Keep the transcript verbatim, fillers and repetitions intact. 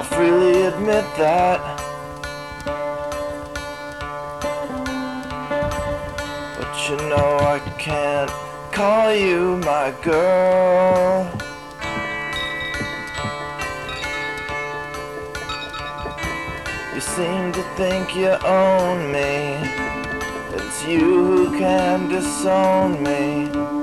freely admit that. But you know I can't call you my girl. You seem to think you own me, that it's you who can disown me.